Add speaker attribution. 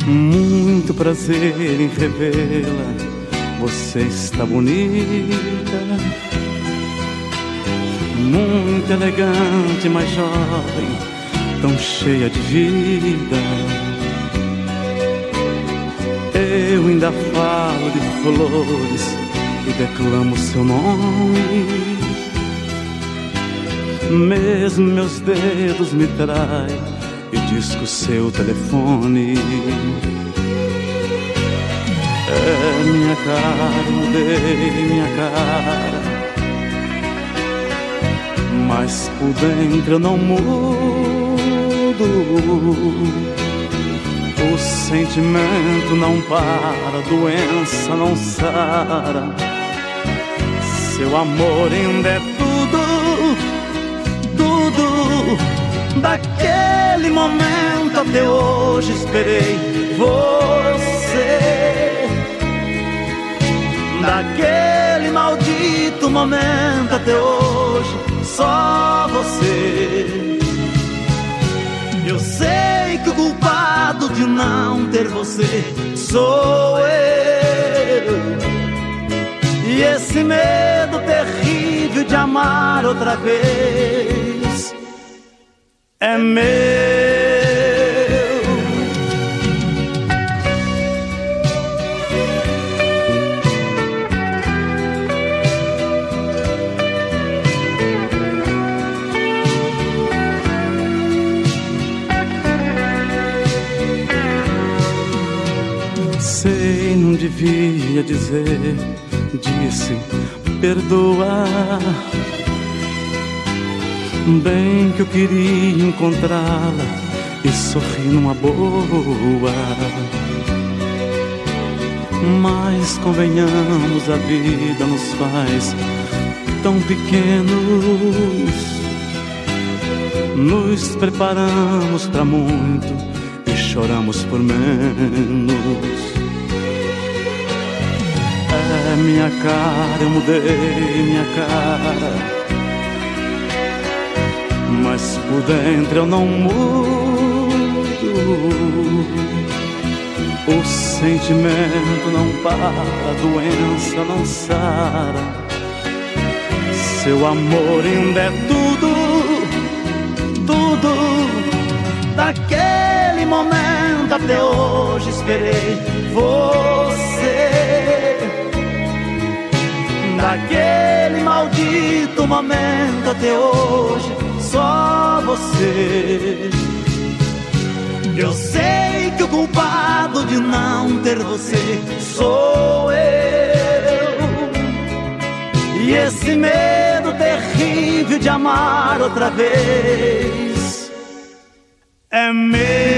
Speaker 1: Muito prazer em revê-la, você está bonita, muito elegante, mas jovem, tão cheia de vida. Eu ainda falo de flores e declamo seu nome. Mesmo meus dedos me traem e disco seu telefone. É minha cara, mudei minha cara, mas por dentro eu não mudo. O sentimento não para, a doença não sara. Seu amor ainda é tudo, tudo. Daquele momento até hoje esperei você. Daquele maldito momento até hoje, só você. Eu sei que o culpado de não ter você sou eu. E esse medo terrível de amar outra vez é meu. Sei, não devia dizer, disse, perdoa. Bem que eu queria encontrá-la e sorrir numa boa. Mas convenhamos, a vida nos faz tão pequenos. Nos preparamos pra muito e choramos por menos. É minha cara, eu mudei minha cara, mas por dentro eu não mudo. O sentimento não para, a doença não sara. Seu amor ainda é tudo, tudo. Daquele momento até hoje esperei você. Daquele maldito momento até hoje, só você. Eu sei que o culpado de não ter você sou eu. E esse medo terrível de amar outra vez é meu.